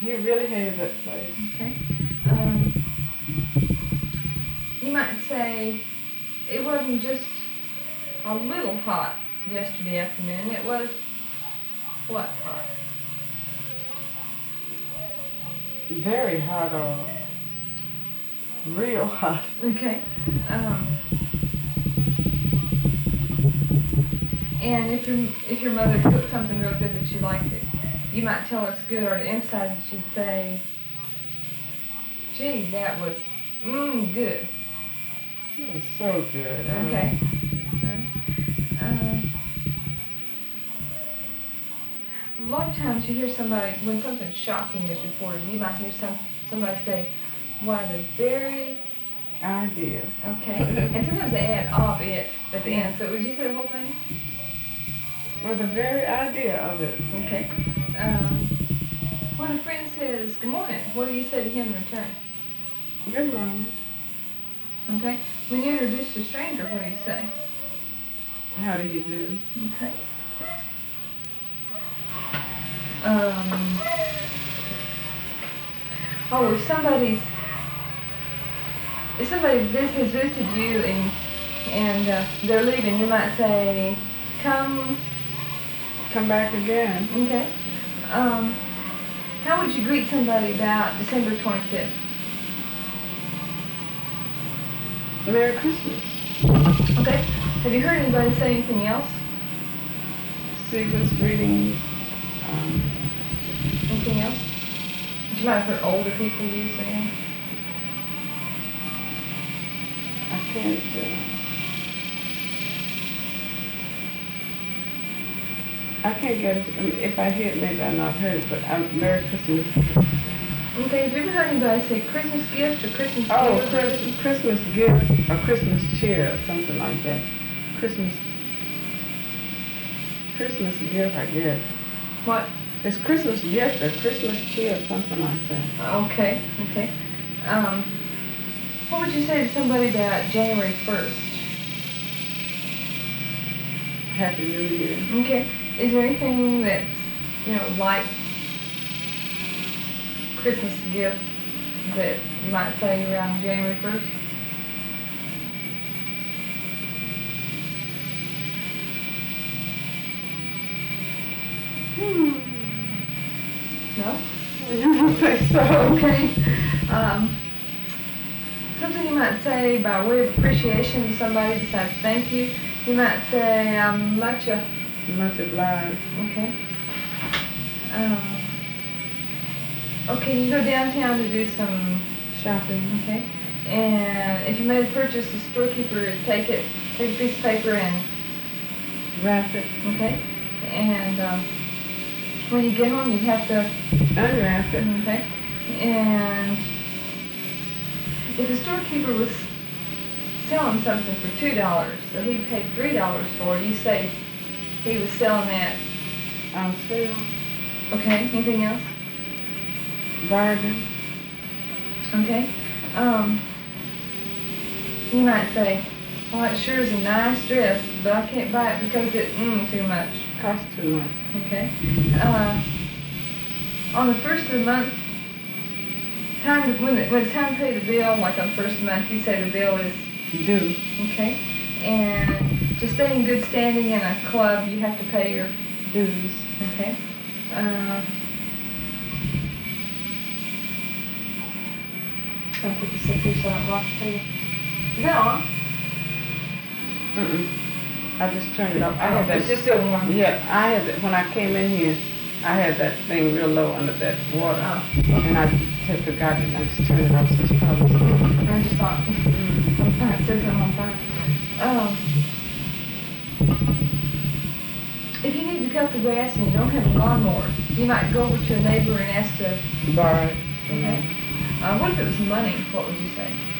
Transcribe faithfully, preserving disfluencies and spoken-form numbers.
He really hated that place. Okay. Um, you might say it wasn't just a little hot yesterday afternoon. It was what hot? Very hot or real hot. Okay. Um, and if your if your mother cooked something real good that you liked it, you might tell her it's good, or to emphasize it, she'd say, "Gee, that was mmm good." It was so good. Okay. Um, a lot of times you hear somebody, when something shocking is reported, you might hear some somebody say, "Why, the very..." Idea. Okay. And sometimes they add "of it" at the end. So would you say the whole thing? Or the very idea of it. Okay. Um, when a friend says, "Good morning," what do you say to him in return? Good morning. Okay. When you introduce a stranger, what do you say? How do you do? Okay. Um, oh, if somebody's if somebody vis- has visited you and and uh, they're leaving, you might say, "Come." Come back again. Okay. Um, how would you greet somebody about December twenty-fifth? Merry Christmas. Okay. Have you heard anybody say anything else? Season's greetings. Um, Anything else? You might have heard older people use saying. I can't. Uh, I can't get it. I mean, if I hear it, maybe I've not heard it. But um, Merry Christmas. Okay. Have you ever heard anybody say Christmas gift or Christmas Oh, gift? Christmas, Christmas gift or Christmas cheer or something like that. Christmas. Christmas gift, I guess. What? It's Christmas gift or Christmas cheer or something like that. Okay. Okay. Um, what would you say to somebody about January first? Happy New Year. Okay. Is there anything that's, you know, like Christmas gift that you might say around January first? Hmm. No? I don't think so. Okay. Um, something you might say by way of appreciation to somebody besides thank you. You might say, "I'm much a..." Much obliged. Okay. Um, okay, you go downtown to do some shopping, okay? And if you made a purchase, the storekeeper would take it, take a piece of paper and Wrap it. okay? And um, when you get home, you have to Unwrap it. okay? And if the storekeeper was selling something for two dollars that he paid three dollars for, you say he was selling that. On sale. Okay, anything else? Bargain. Okay. Um, you might say, "Well, it sure is a nice dress, but I can't buy it because it mm too much." Costs too much. Okay. Uh, on the first of the month, time to, when, it, when it's time to pay the bill, like on the first of the month, you say the bill is Due. okay. And to stay in good standing in a club, you have to pay your Dues. okay. Uh, I'll put this up here so I don't rock the table. Is that on? Mm-mm. I just turned it off. I Oh, had that. it's just still warm. Yeah, I had that. When I came in here, I had that thing real low under that water. Oh. And I just forgot it. I just turned it off, so it's probably still. I just thought, sometimes it says I'm on fire. Um, if you need to cut the grass and you don't have a lawnmower, you might go over to a neighbor and ask to, Borrow it. okay? Uh, what if it was money? What would you say?